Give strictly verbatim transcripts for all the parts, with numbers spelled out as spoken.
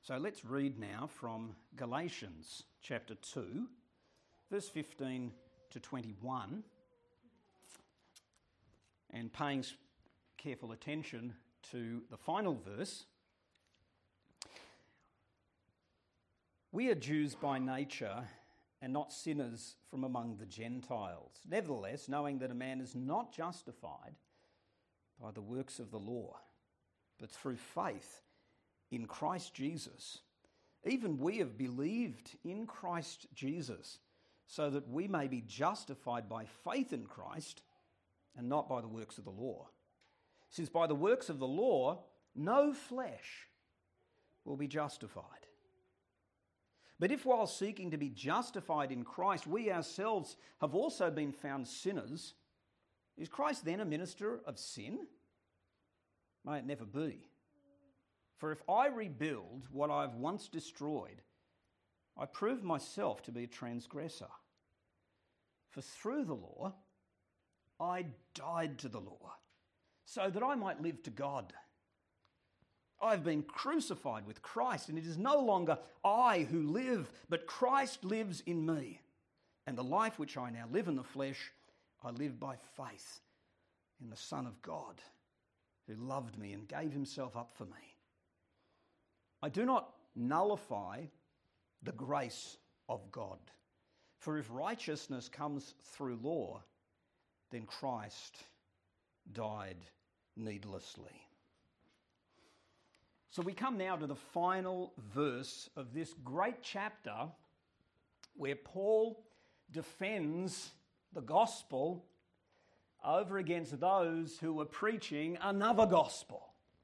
So let's read now from Galatians chapter two, verse fifteen to twenty-one, and paying careful attention to the final verse. We are Jews by nature and not sinners from among the Gentiles. Nevertheless, knowing that a man is not justified by the works of the law, but through faith in Christ Jesus, even we have believed in Christ Jesus, so that we may be justified by faith in Christ and not by the works of the law. Since by the works of the law, no flesh will be justified. But if while seeking to be justified in Christ, we ourselves have also been found sinners, is Christ then a minister of sin? May it never be. For if I rebuild what I've once destroyed, I prove myself to be a transgressor. For through the law, I died to the law, so that I might live to God. I've been crucified with Christ, and it is no longer I who live, but Christ lives in me. And the life which I now live in the flesh, I live by faith in the Son of God, who loved me and gave himself up for me. I do not nullify the grace of God, for if righteousness comes through law, then Christ died needlessly. So we come now to the final verse of this great chapter where Paul defends the gospel over against those who were preaching another gospel.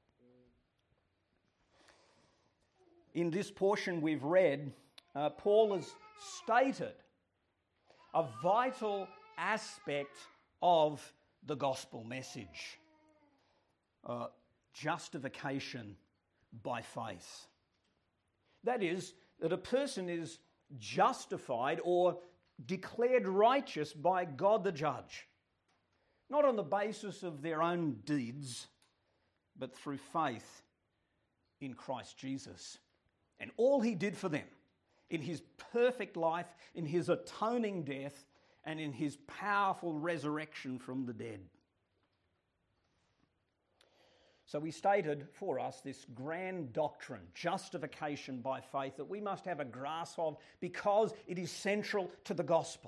In this portion we've read, uh, Paul has stated a vital aspect of the gospel message, uh, justification by faith. That is, that a person is justified or declared righteous by God the judge, not on the basis of their own deeds, but through faith in Christ Jesus and all he did for them in his perfect life, in his atoning death, and in his powerful resurrection from the dead. So we stated for us this grand doctrine, justification by faith, that we must have a grasp of because it is central to the gospel.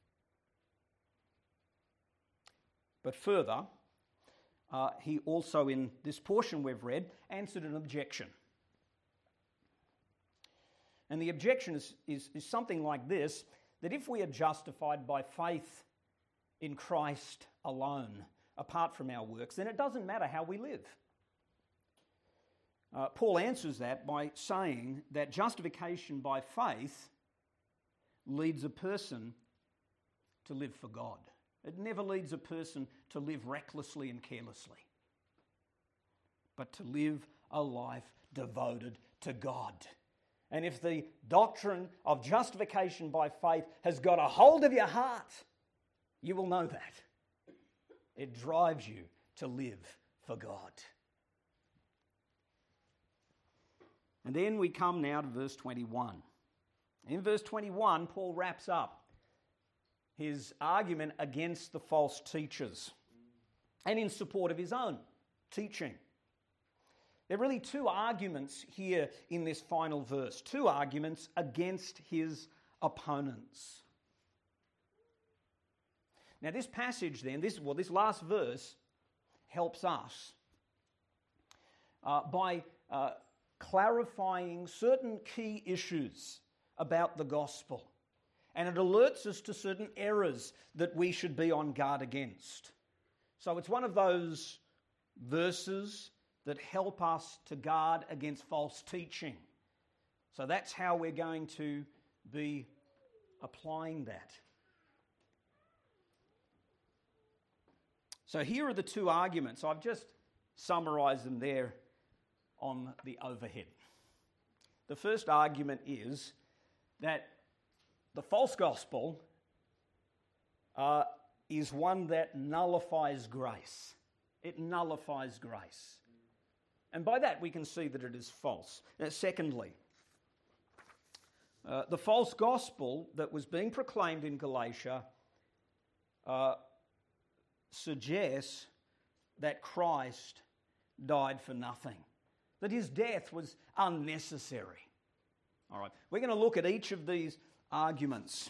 But further, uh, he also, in this portion we've read, answered an objection. And the objection is, is, is something like this, that if we are justified by faith in Christ alone, apart from our works, then it doesn't matter how we live. Uh, Paul answers that by saying that justification by faith leads a person to live for God. It never leads a person to live recklessly and carelessly, but to live a life devoted to God. And if the doctrine of justification by faith has got a hold of your heart, you will know that. It drives you to live for God. And then we come now to verse twenty-one. In verse twenty-one, Paul wraps up his argument against the false teachers and in support of his own teaching. There are really two arguments here in this final verse, two arguments against his opponents. Now this passage then, this well, this last verse helps us uh, by uh, clarifying certain key issues about the gospel. And it alerts us to certain errors that we should be on guard against. So it's one of those verses that help us to guard against false teaching. So that's how we're going to be applying that. So here are the two arguments. I've just summarised them there on the overhead. The first argument is that the false gospel uh, is one that nullifies grace. It nullifies grace. And by that we can see that it is false. Now, secondly, Uh, the false gospel that was being proclaimed in Galatia uh, suggests that Christ died for nothing, that his death was unnecessary. All right, we're going to look at each of these arguments,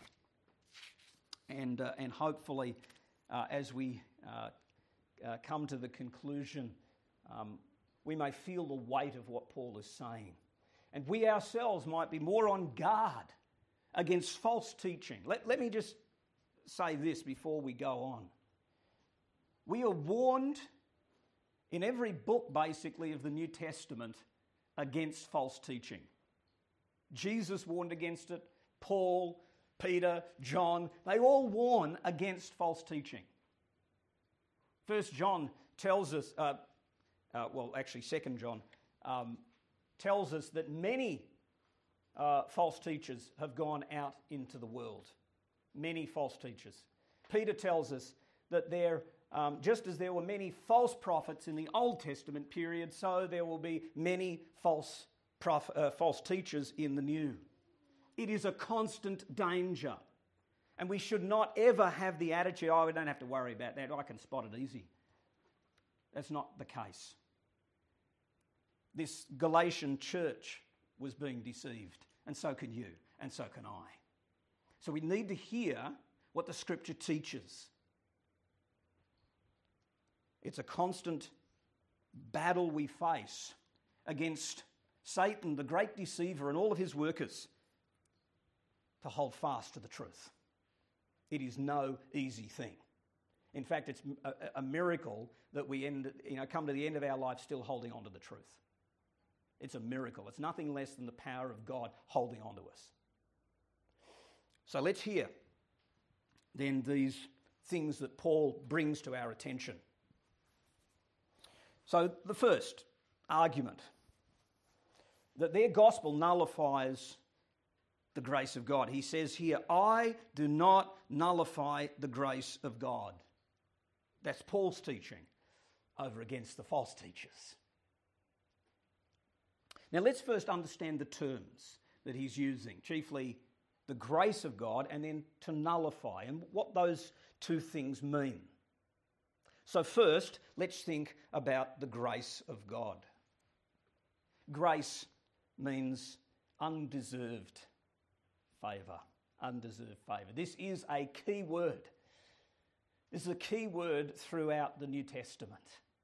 and uh, and hopefully, uh, as we uh, uh, come to the conclusion, um, we may feel the weight of what Paul is saying, and we ourselves might be more on guard against false teaching. Let, let me just say this before we go on. We are warned in every book, basically, of the New Testament against false teaching. Jesus warned against it. Paul, Peter, John, they all warn against false teaching. First John tells us, uh, uh, well, actually Second John um, tells us that many uh, false teachers have gone out into the world. Many false teachers. Peter tells us that there, um, just as there were many false prophets in the Old Testament period, so there will be many false prof- uh, false teachers in the New. It is a constant danger. And we should not ever have the attitude, oh, we don't have to worry about that, I can spot it easy. That's not the case. This Galatian church was being deceived, and so can you, and so can I. So we need to hear what the Scripture teaches. It's a constant battle we face against Satan, the great deceiver, and all of his workers, to hold fast to the truth. It is no easy thing. In fact, it's a, a miracle that we end, you know, come to the end of our life still holding on to the truth. It's a miracle. It's nothing less than the power of God holding on to us. So let's hear then these things that Paul brings to our attention. So the first argument, that their gospel nullifies the grace of God. He says here, I do not nullify the grace of God. That's Paul's teaching over against the false teachers. Now let's first understand the terms that he's using, chiefly the grace of God and then to nullify, and what those two things mean. So first, let's think about the grace of God. Grace means undeserved favour, undeserved favour. This is a key word. This is a key word throughout the New Testament,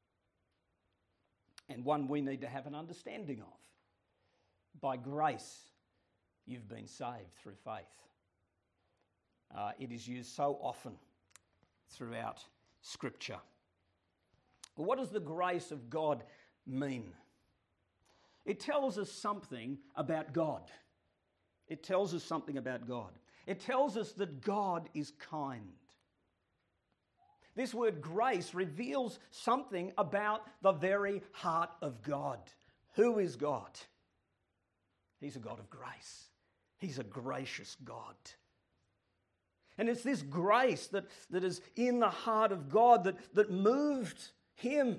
and one we need to have an understanding of. By grace, you've been saved through faith. Uh, it is used so often throughout Scripture. Well, what does the grace of God mean? It tells us something about God. It tells us something about God. It tells us that God is kind. This word grace reveals something about the very heart of God. Who is God? He's a God of grace. He's a gracious God. And it's this grace that, that is in the heart of God that, that moved him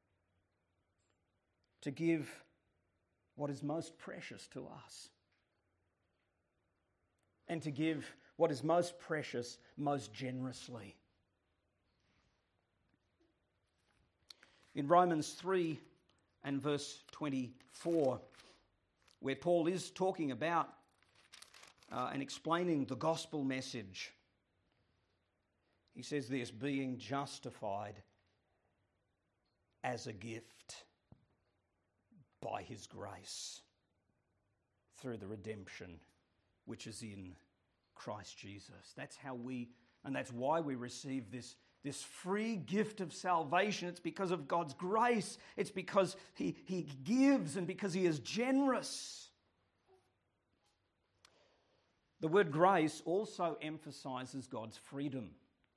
to give what is most precious to us. And to give what is most precious most generously. In Romans three and verse twenty-four, where Paul is talking about uh, and explaining the gospel message, he says this, being justified as a gift by his grace through the redemption which is in Christ Jesus. That's how we, and that's why we receive this, this free gift of salvation. It's because of God's grace. It's because he, he gives and because he is generous. The word grace also emphasizes God's freedom.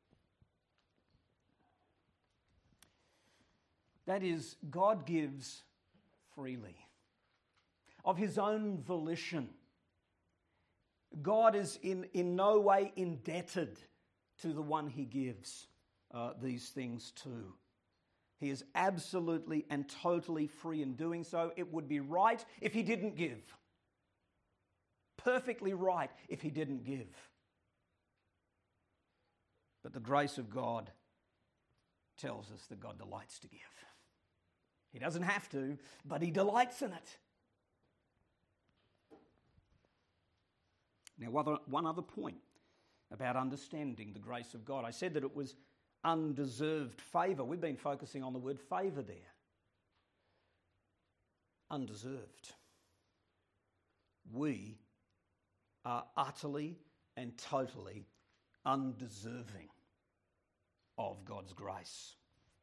That is, God gives freely, of his own volition. God is in, in no way indebted to the one he gives uh, these things to. He is absolutely and totally free in doing so. It would be right if he didn't give. perfectly right if he didn't give. But the grace of God tells us that God delights to give. He doesn't have to, but he delights in it. Now, one other point about understanding the grace of God. I said that it was undeserved favour. We've been focusing on the word favour there. Undeserved. We are utterly and totally undeserving of God's grace.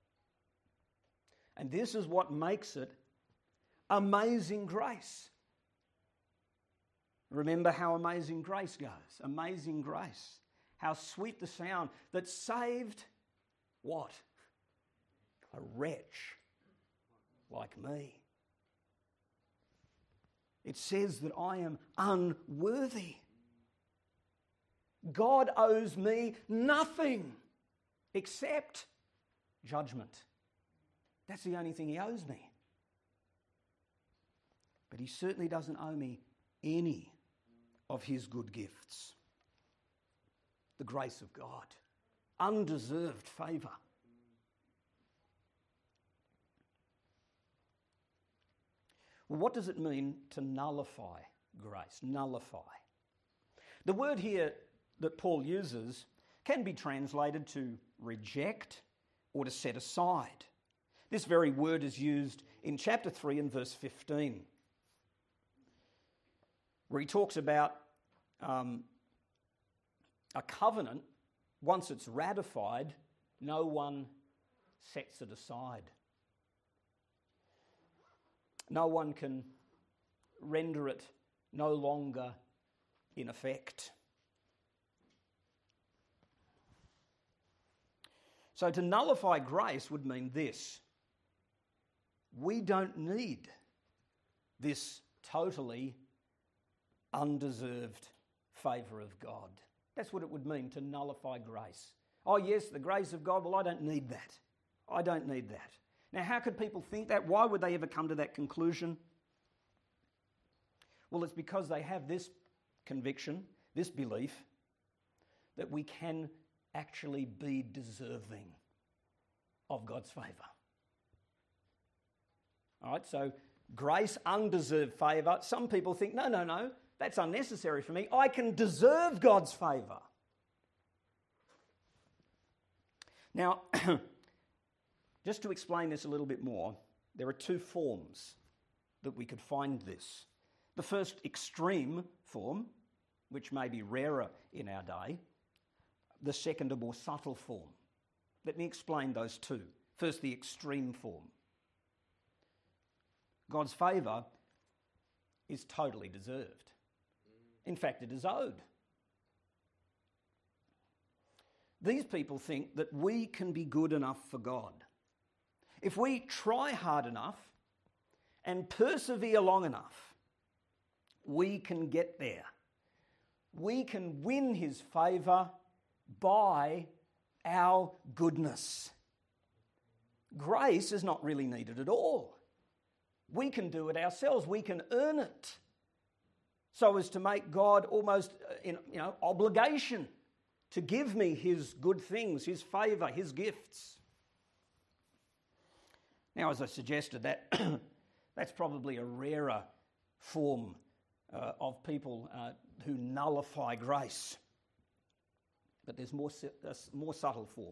And this is what makes it amazing grace. Remember how amazing grace goes. Amazing grace. How sweet the sound that saved what? A wretch like me. It says that I am unworthy. God owes me nothing except judgment. That's the only thing he owes me. But he certainly doesn't owe me any of his good gifts. The grace of God. Undeserved favour. Well, what does it mean to nullify grace? Nullify. The word here that Paul uses can be translated to reject or to set aside. This very word is used in chapter three and verse fifteen, where he talks about um, a covenant. Once it's ratified, no one sets it aside. No one can render it no longer in effect. So to nullify grace would mean this. We don't need this totally undeserved favour of God. That's what it would mean to nullify grace. Oh yes, the grace of God, well I don't need that. I don't need that. Now how could people think that? Why would they ever come to that conclusion? Well, it's because they have this conviction, this belief, that we can actually be deserving of God's favour. All right, so grace, undeserved favour. Some people think, no, no, no, that's unnecessary for me. I can deserve God's favour. Now, just to explain this a little bit more, there are two forms that we could find this. The first extreme form, which may be rarer in our day. The second, a more subtle form. Let me explain those two. First, the extreme form. God's favour is totally deserved. In fact, it is owed. These people think that we can be good enough for God. If we try hard enough and persevere long enough, we can get there. We can win his favour by our goodness. Grace is not really needed at all. We can do it ourselves. We can earn it so as to make God almost in you know obligation to give me his good things, his favour, his gifts. Now, as I suggested, that that's probably a rarer form uh, of people uh, who nullify grace. But there's more, a more subtle form.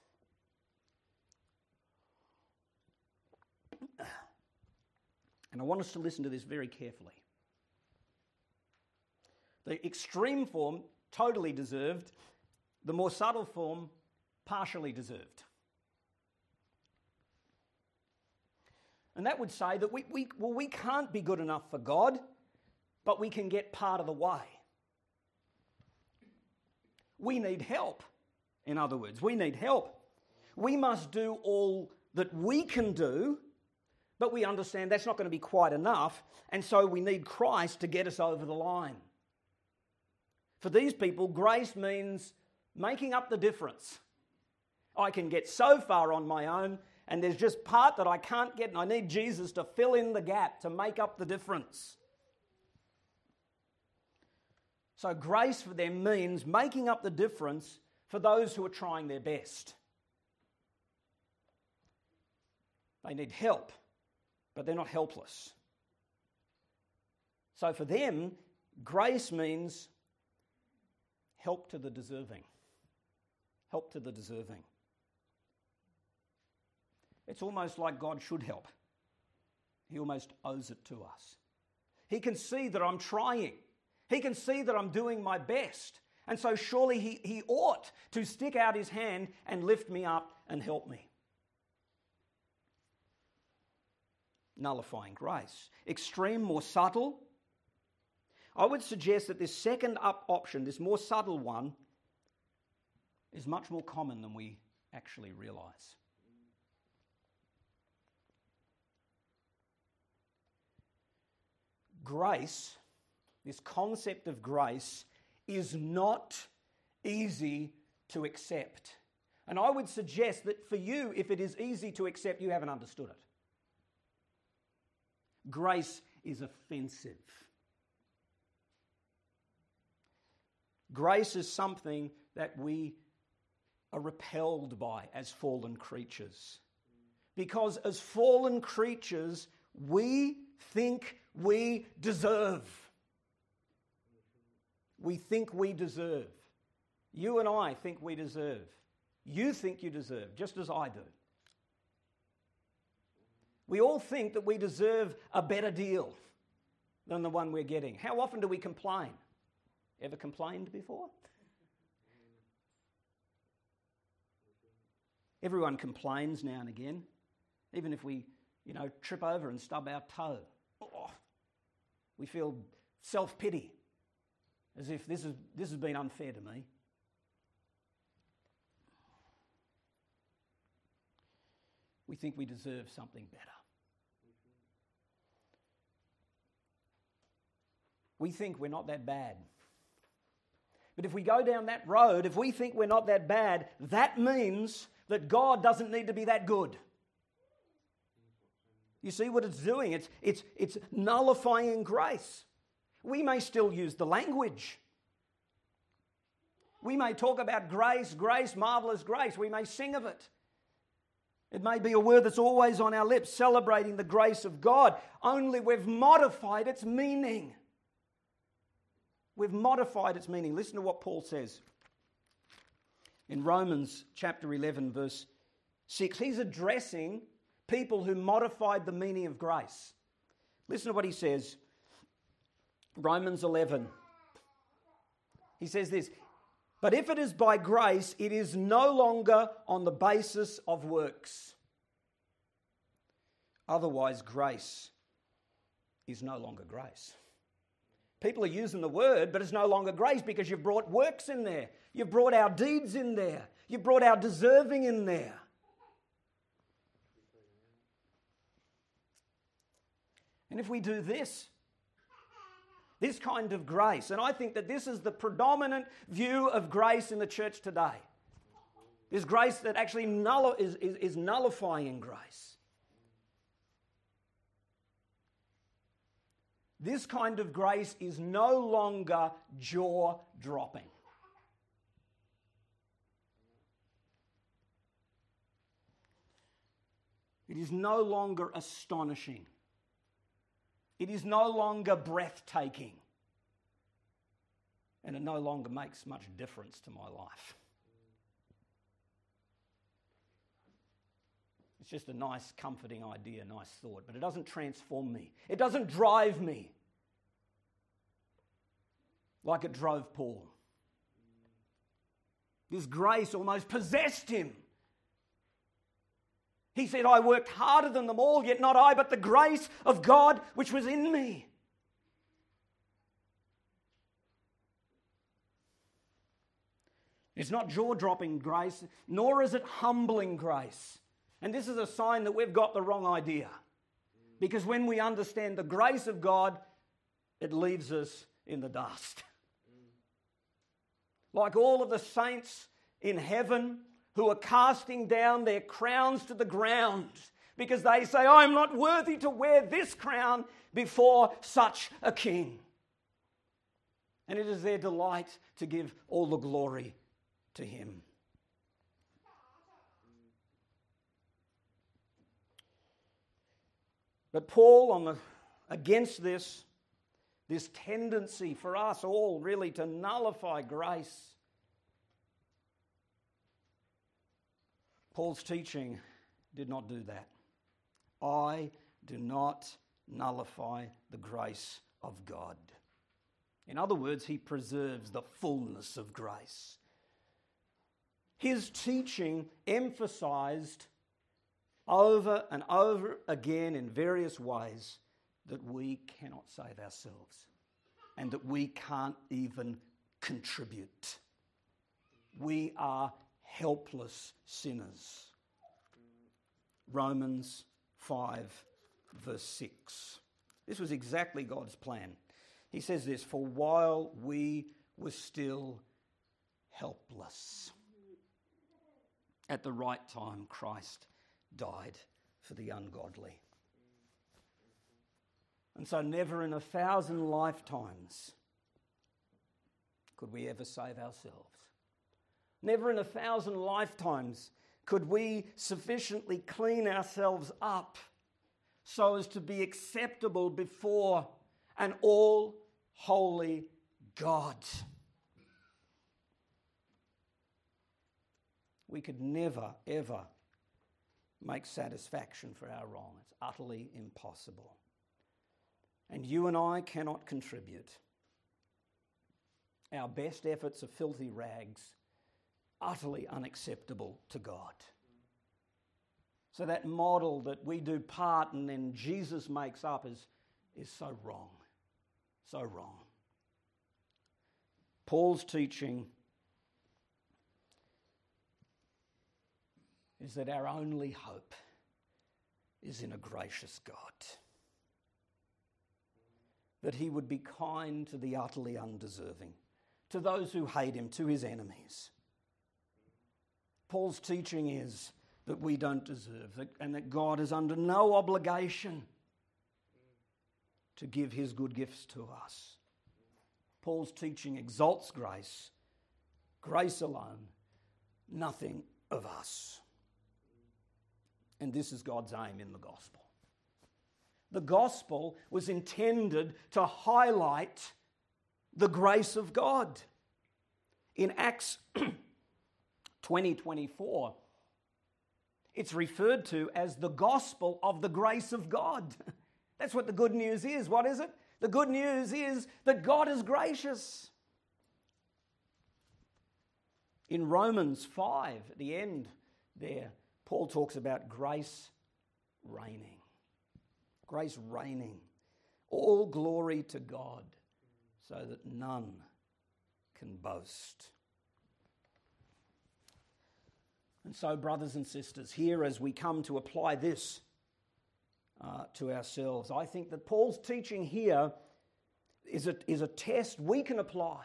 And I want us to listen to this very carefully. The extreme form, totally deserved. The more subtle form, partially deserved. And that would say that we, we, well, we can't be good enough for God, but we can get part of the way. We need help, in other words. We need help. We must do all that we can do, but we understand that's not going to be quite enough, and so we need Christ to get us over the line. For these people, grace means making up the difference. I can get so far on my own, and there's just part that I can't get, and I need Jesus to fill in the gap, to make up the difference. So grace for them means making up the difference for those who are trying their best. They need help, but they're not helpless. So for them, grace means help to the deserving. Help to the deserving. It's almost like God should help. He almost owes it to us. He can see that I'm trying. He can see that I'm doing my best. And so surely he, he ought to stick out his hand and lift me up and help me. Nullifying grace. Extreme, more subtle. I would suggest that this second up option, this more subtle one, is much more common than we actually realise. Grace, this concept of grace, is not easy to accept. And I would suggest that for you, if it is easy to accept, you haven't understood it. Grace is offensive. Grace is something that we are repelled by as fallen creatures. Because as fallen creatures, we think we deserve. We think we deserve. You and I think we deserve. You think you deserve, just as I do. We all think that we deserve a better deal than the one we're getting. How often do we complain? Ever complained before? Everyone complains now and again, even if we, you know, trip over and stub our toe. Oh, we feel self-pity, as if this is this has been unfair to me. We think we deserve something better. We think we're not that bad. But if we go down that road, if we think we're not that bad, that means that God doesn't need to be that good. You see what it's doing? It's, it's, it's nullifying grace. We may still use the language. We may talk about grace, grace, marvellous grace. We may sing of it. It may be a word that's always on our lips, celebrating the grace of God, only we've modified its meaning. We've modified its meaning. Listen to what Paul says in Romans chapter eleven, verse six. He's addressing people who modified the meaning of grace. Listen to what he says. Romans eleven. He says this, "But if it is by grace, it is no longer on the basis of works. Otherwise, grace is no longer grace." People are using the word, but it's no longer grace because you've brought works in there. You've brought our deeds in there. You've brought our deserving in there. And if we do this, this kind of grace, and I think that this is the predominant view of grace in the church today. This grace that actually null- is, is, is nullifying grace. This kind of grace is no longer jaw-dropping. It is no longer astonishing. It is no longer breathtaking. And it no longer makes much difference to my life. It's just a nice, comforting idea, nice thought, but it doesn't transform me. It doesn't drive me like it drove Paul. This grace almost possessed him. He said, "I worked harder than them all, yet not I, but the grace of God which was in me." It's not jaw-dropping grace, nor is it humbling grace. And this is a sign that we've got the wrong idea. Because when we understand the grace of God, it leaves us in the dust. Like all of the saints in heaven who are casting down their crowns to the ground because they say, "I'm not worthy to wear this crown before such a king." And it is their delight to give all the glory to him. But Paul, on the, against this, this tendency for us all really to nullify grace, Paul's teaching did not do that. I do not nullify the grace of God. In other words, he preserves the fullness of grace. His teaching emphasized over and over again in various ways that we cannot save ourselves and that we can't even contribute. We are helpless sinners. Romans five, verse six. This was exactly God's plan. He says this, for while we were still helpless, at the right time Christ died for the ungodly. And so never in a thousand lifetimes could we ever save ourselves. Never in a thousand lifetimes could we sufficiently clean ourselves up so as to be acceptable before an all-holy God. We could never, ever make satisfaction for our wrong. It's utterly impossible. And you and I cannot contribute. Our best efforts are filthy rags, utterly unacceptable to God. So that model that we do part and then Jesus makes up is, is so wrong. So wrong. Paul's teaching is that our only hope is in a gracious God. That he would be kind to the utterly undeserving, to those who hate him, to his enemies. Paul's teaching is that we don't deserve, that, and that God is under no obligation to give his good gifts to us. Paul's teaching exalts grace, grace alone, nothing of us. And this is God's aim in the gospel. The gospel was intended to highlight the grace of God. In Acts twenty twenty-four, it's referred to as the gospel of the grace of God. That's what the good news is. What is it? The good news is that God is gracious. In Romans five, at the end there, Paul talks about grace reigning. Grace reigning. All glory to God, so that none can boast. And so, brothers and sisters, here as we come to apply this uh, to ourselves, I think that Paul's teaching here is a, is a test we can apply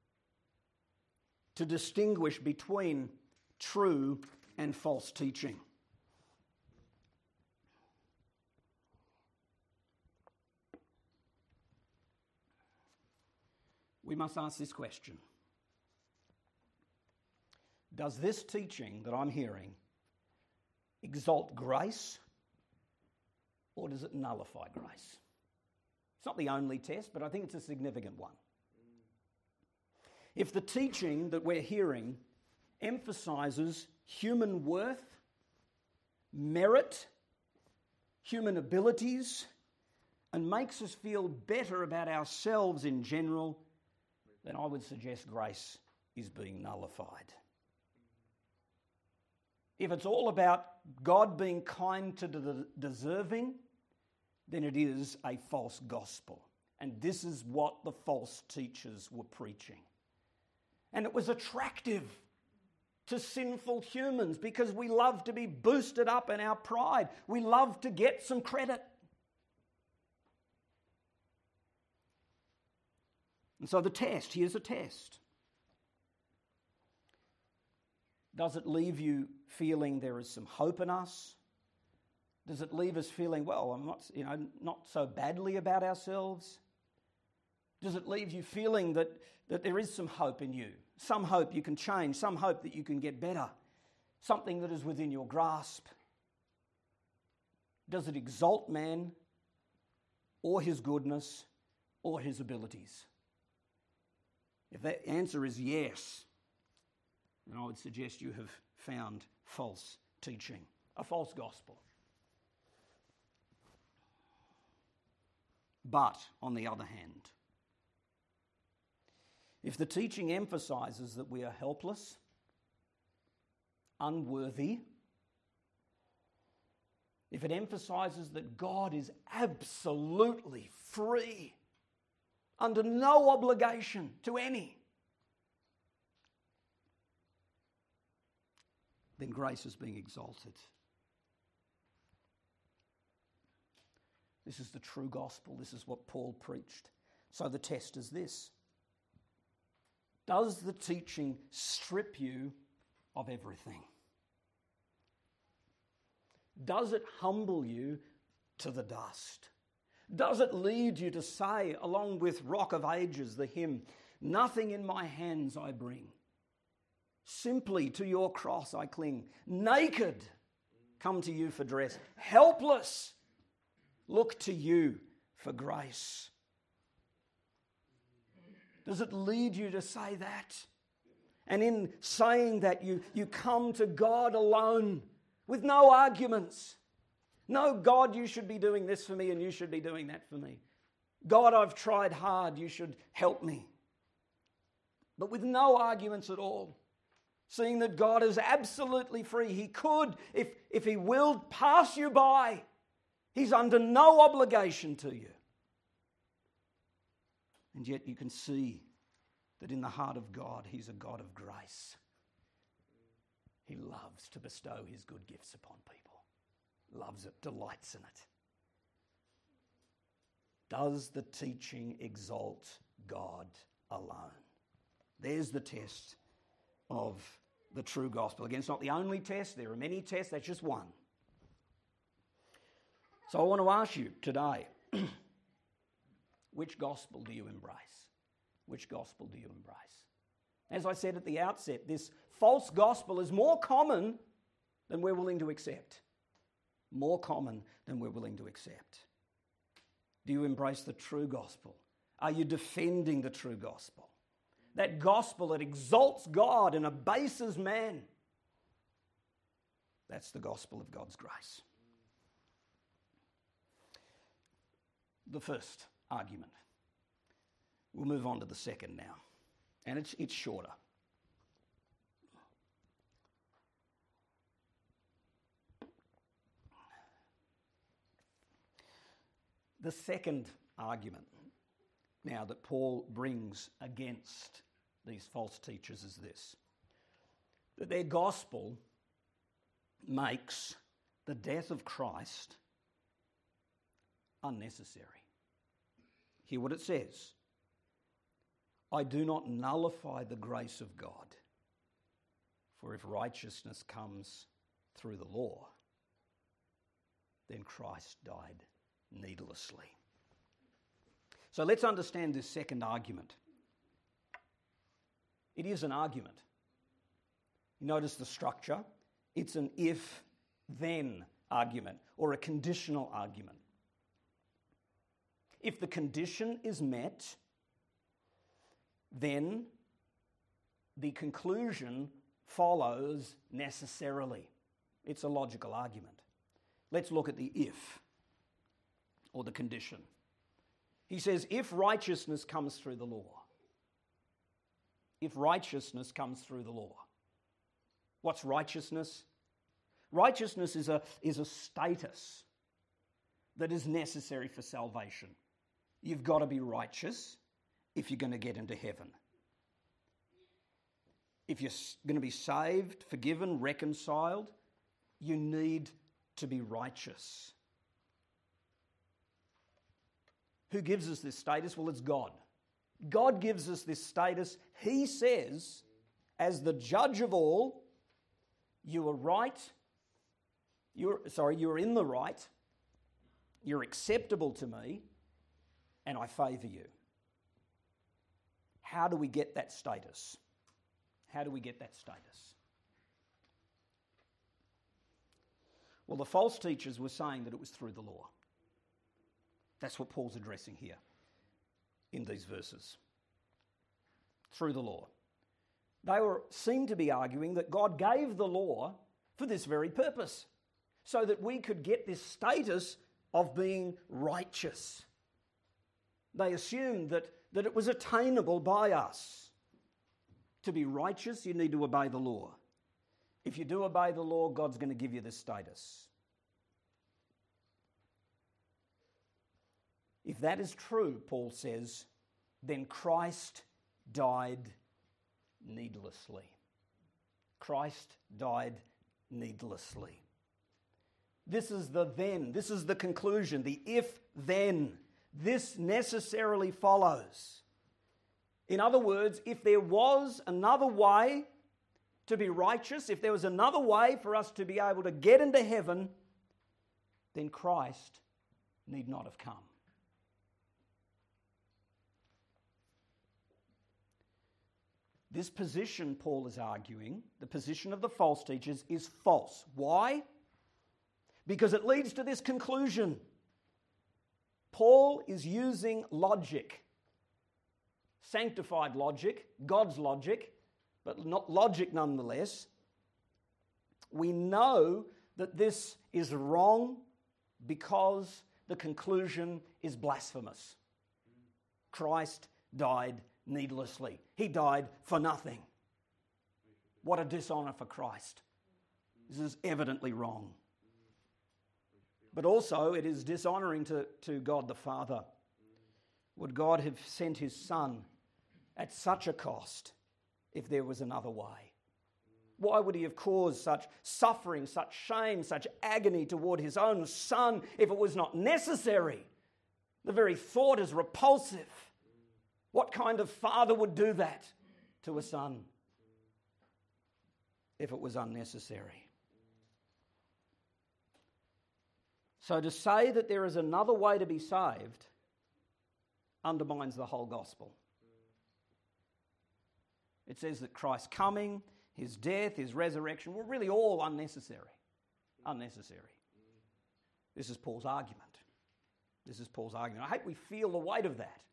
to distinguish between true and false teaching. We must ask this question. Does this teaching that I'm hearing exalt grace, or does it nullify grace? It's not the only test, but I think it's a significant one. If the teaching that we're hearing emphasizes human worth, merit, human abilities, and makes us feel better about ourselves in general, then I would suggest grace is being nullified. If it's all about God being kind to the deserving, then it is a false gospel. And this is what the false teachers were preaching. And it was attractive to sinful humans because we love to be boosted up in our pride. We love to get some credit. And so the test, here's a test. Does it leave you feeling there is some hope in us? Does it leave us feeling, well, I'm not, you know, not so badly about ourselves? Does it leave you feeling that, that there is some hope in you? Some hope you can change, some hope that you can get better, something that is within your grasp? Does it exalt man or his goodness or his abilities? If that answer is yes, then I would suggest you have found false teaching, a false gospel. But, on the other hand, if the teaching emphasises that we are helpless, unworthy, if it emphasises that God is absolutely free, under no obligation to any, then grace is being exalted. This is the true gospel. This is what Paul preached. So the test is this. Does the teaching strip you of everything? Does it humble you to the dust? Does it lead you to say, along with Rock of Ages, the hymn, nothing in my hands I bring, simply to your cross I cling, naked, come to you for dress, helpless, look to you for grace? Does it lead you to say that? And in saying that, you, you come to God alone with no arguments. No, God, you should be doing this for me and you should be doing that for me. God, I've tried hard, you should help me. But with no arguments at all. Seeing that God is absolutely free. He could, if, if he willed, pass you by. He's under no obligation to you. And yet you can see that in the heart of God, he's a God of grace. He loves to bestow his good gifts upon people. Loves it, delights in it. Does the teaching exalt God alone? There's the test of the true gospel. Again, it's not the only test. There are many tests. That's just one. So I want to ask you today, which gospel do you embrace? Which gospel do you embrace? As I said at the outset, this false gospel is more common than we're willing to accept. More common than we're willing to accept. Do you embrace the true gospel? Are you defending the true gospel? That gospel that exalts God and abases man. That's the gospel of God's grace. The first argument. We'll move on to the second now. And it's, it's shorter. The second argument now that Paul brings against these false teachers is this: that their gospel makes the death of Christ unnecessary. Hear what it says. I do not nullify the grace of God, for if righteousness comes through the law, then Christ died needlessly. So let's understand this second argument. It is an argument. You notice the structure. It's an if-then argument or a conditional argument. If the condition is met, then the conclusion follows necessarily. It's a logical argument. Let's look at the if, or the condition. He says, if righteousness comes through the law. If righteousness comes through the law. What's righteousness? Righteousness is a, is a status that is necessary for salvation. You've got to be righteous if you're going to get into heaven. If you're going to be saved, forgiven, reconciled, you need to be righteous. Who gives us this status? Well, it's God. God gives us this status. He says, as the judge of all, you are right. You're sorry, you're in the right. You're acceptable to me, and I favour you. how do we get that status? How do we get that status? Well, the false teachers were saying that it was through the law. That's what Paul's addressing here in these verses. Through the law. They were seemed to be arguing that God gave the law for this very purpose, so that we could get this status of being righteous. They assumed that, that it was attainable by us. To be righteous, you need to obey the law. If you do obey the law, God's going to give you this status. If that is true, Paul says, then Christ died needlessly. Christ died needlessly. This is the then, this is the conclusion, the if-then. This necessarily follows. In other words, if there was another way to be righteous, if there was another way for us to be able to get into heaven, then Christ need not have come. This position, Paul is arguing, the position of the false teachers, is false. Why? Because it leads to this conclusion. Paul is using logic, sanctified logic, God's logic, but not logic nonetheless. We know that this is wrong because the conclusion is blasphemous. Christ died needlessly. He died for nothing. What a dishonour for Christ. This is evidently wrong. But also it is dishonouring to, to God the Father. Would God have sent his Son at such a cost if there was another way? Why would he have caused such suffering, such shame, such agony toward his own Son if it was not necessary? The very thought is repulsive. What kind of father would do that to a son if it was unnecessary? So to say that there is another way to be saved undermines the whole gospel. It says that Christ's coming, his death, his resurrection were really all unnecessary. Unnecessary. This is Paul's argument. This is Paul's argument. I hope we feel the weight of that.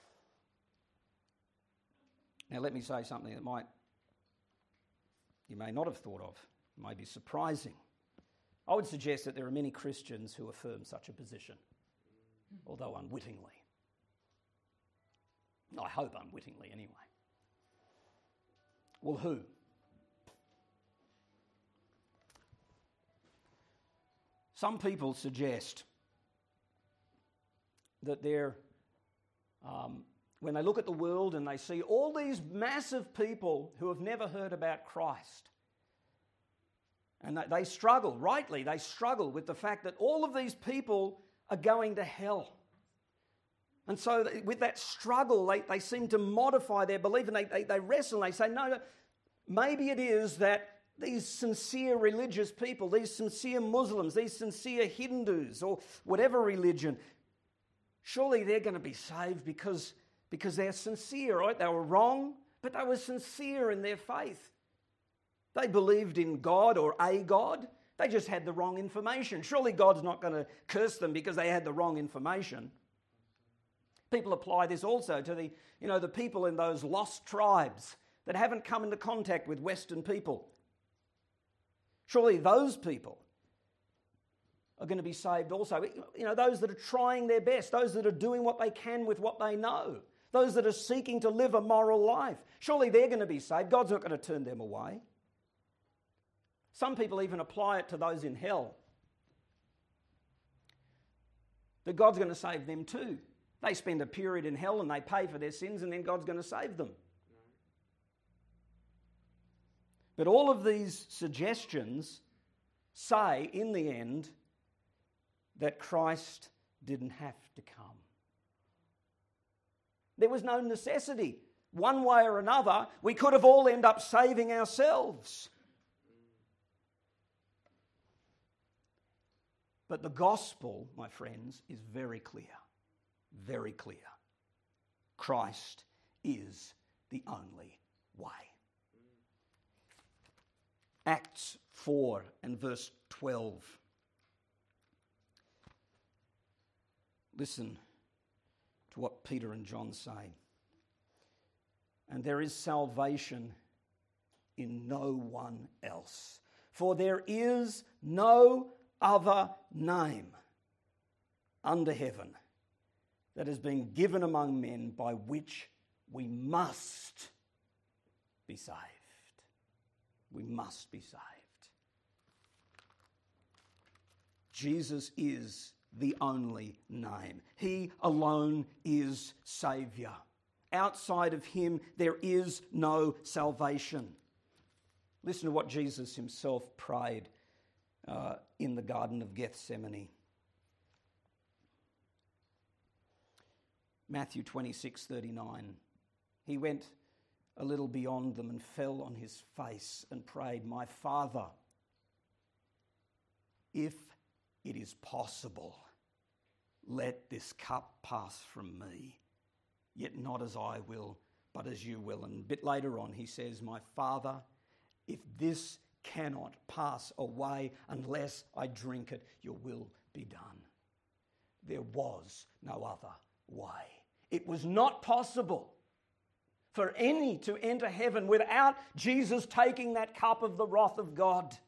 Now let me say something that might, you may not have thought of, may be surprising. I would suggest that there are many Christians who affirm such a position, although unwittingly. I hope unwittingly anyway. Well, who? Some people suggest that they're, um, when they look at the world and they see all these massive people who have never heard about Christ, and they struggle, rightly, they struggle with the fact that all of these people are going to hell. And so with that struggle, they, they seem to modify their belief, and they, they, they wrestle and they say, no, maybe it is that these sincere religious people, these sincere Muslims, these sincere Hindus, or whatever religion, surely they're going to be saved because, because they're sincere, right? They were wrong, but they were sincere in their faith. They believed in God or a God. They just had the wrong information. Surely God's not going to curse them because they had the wrong information. People apply this also to the, you know, the people in those lost tribes that haven't come into contact with Western people. Surely those people are going to be saved also. You know, those that are trying their best, those that are doing what they can with what they know, those that are seeking to live a moral life. Surely they're going to be saved. God's not going to turn them away. Some people even apply it to those in hell. That God's going to save them too. They spend a period in hell and they pay for their sins, and then God's going to save them. But all of these suggestions say in the end that Christ didn't have to come. There was no necessity. One way or another, we could have all ended up saving ourselves. But the gospel, my friends, is very clear. Very clear. Christ is the only way. Acts four and verse twelve. Listen to what Peter and John say. And there is salvation in no one else, for there is no other name under heaven that has been given among men by which we must be saved. We must be saved. Jesus is the only name. He alone is Saviour. Outside of him, there is no salvation. Listen to what Jesus himself prayed uh, in the Garden of Gethsemane. Matthew twenty-six thirty-nine. He went a little beyond them and fell on his face and prayed, "My Father, if it is possible, let this cup pass from me. Yet not as I will, but as you will." And a bit later on he says, "My Father, if this cannot pass away unless I drink it, your will be done." There was no other way. It was not possible for any to enter heaven without Jesus taking that cup of the wrath of God.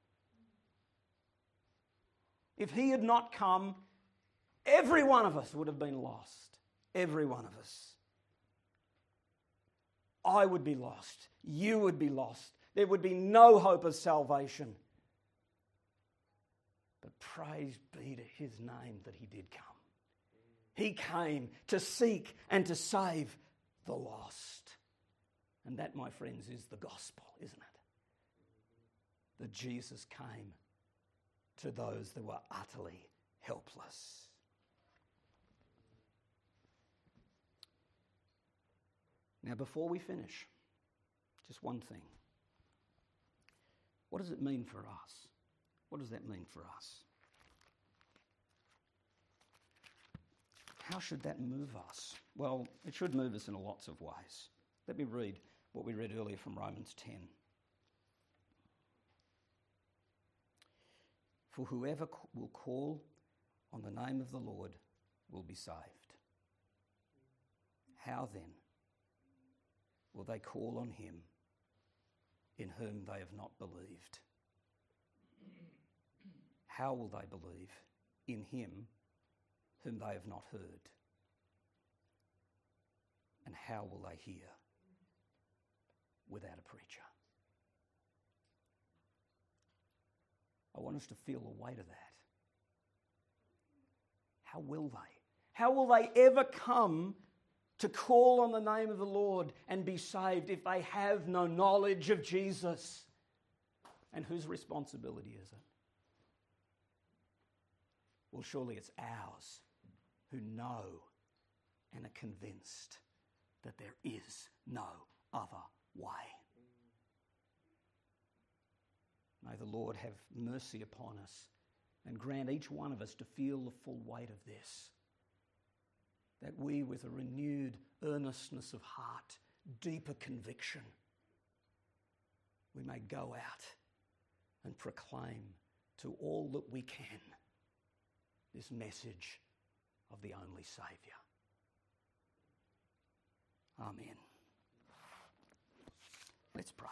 If he had not come, every one of us would have been lost. Every one of us. I would be lost. You would be lost. There would be no hope of salvation. But praise be to his name that he did come. He came to seek and to save the lost. And that, my friends, is the gospel, isn't it? That Jesus came to those that were utterly helpless. Now, before we finish, just one thing. What does it mean for us? What does that mean for us? How should that move us? Well, it should move us in lots of ways. Let me read what we read earlier from Romans ten. For whoever will call on the name of the Lord will be saved. How then will they call on him in whom they have not believed? How will they believe in him whom they have not heard? And how will they hear without a preacher? I want us to feel the weight of that. How will they? How will they ever come to call on the name of the Lord and be saved if they have no knowledge of Jesus? And whose responsibility is it? Well, surely it's ours who know and are convinced that there is no other way. May the Lord have mercy upon us and grant each one of us to feel the full weight of this. That we, with a renewed earnestness of heart, deeper conviction, we may go out and proclaim to all that we can this message of the only Saviour. Amen. Let's pray.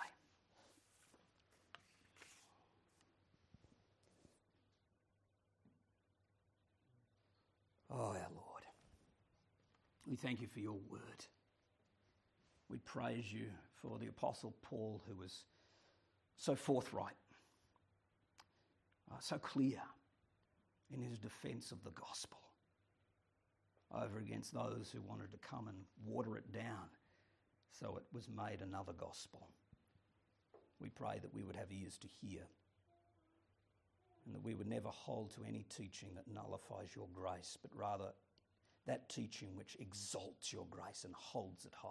Oh, our Lord, we thank you for your word. We praise you for the Apostle Paul, who was so forthright, uh, so clear in his defence of the gospel over against those who wanted to come and water it down so it was made another gospel. We pray that we would have ears to hear and that we would never hold to any teaching that nullifies your grace, but rather that teaching which exalts your grace and holds it high.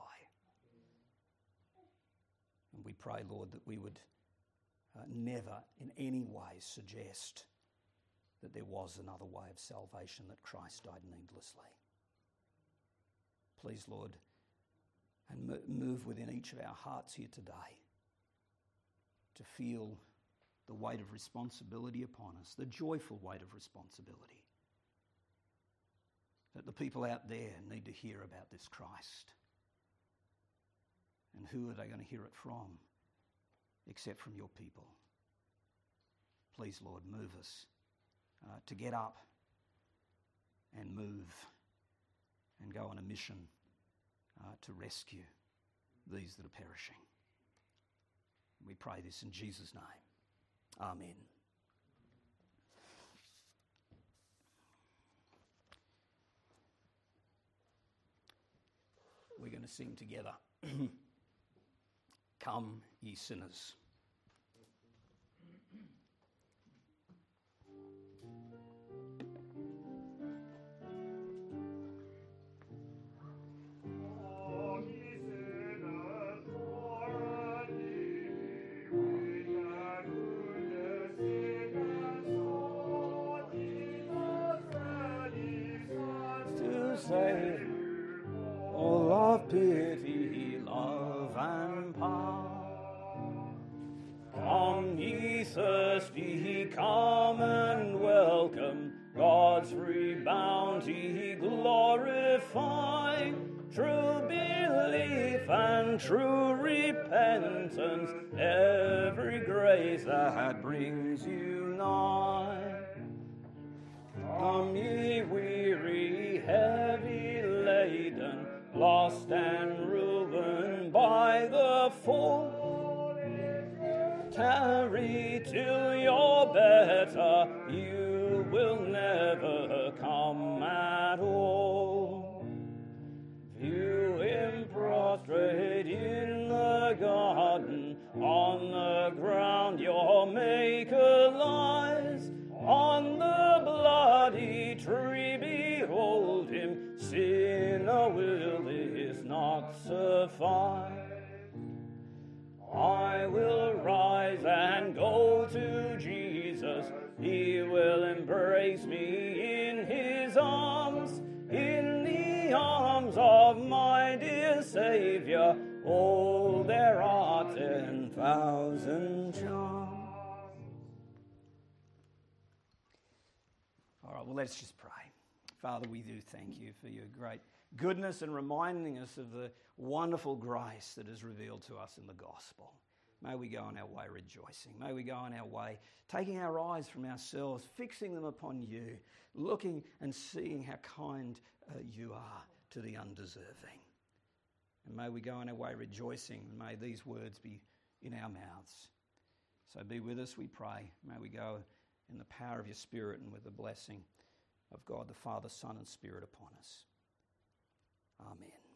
And we pray, Lord, that we would uh, never in any way suggest that there was another way of salvation, that Christ died needlessly. Please, Lord, and mo- move within each of our hearts here today to feel the weight of responsibility upon us, the joyful weight of responsibility, that the people out there need to hear about this Christ. And who are they going to hear it from except from your people? Please, Lord, move us uh, to get up and move and go on a mission uh, to rescue these that are perishing. We pray this in Jesus' name. Amen. We're going to sing together. Come, ye sinners. Say, all of pity, love and power. Come ye thirsty, come and welcome God's free bounty, glorifying true belief and true repentance, every grace that brings you nigh. Come ye weary, heavy laden, lost and ruined by the fall. Tarry till you're better, you will never come at all. View him prostrate in the garden, on the ground your Maker lies. On the bloody tree behold him, sinner will this not suffice. I will rise and go to Jesus, he will embrace me in his arms, in the arms of my dear Saviour. Oh, there are ten thousand charms. All right, well, let's just pray. Father, we do thank you for your great goodness and reminding us of the wonderful grace that is revealed to us in the gospel. May we go on our way rejoicing. May we go on our way taking our eyes from ourselves, fixing them upon you, looking and seeing how kind uh, you are to the undeserving. And may we go on our way rejoicing, and may these words be in our mouths. So be with us, we pray. May we go in the power of your Spirit and with the blessing of God the Father, Son and Spirit upon us. Amen.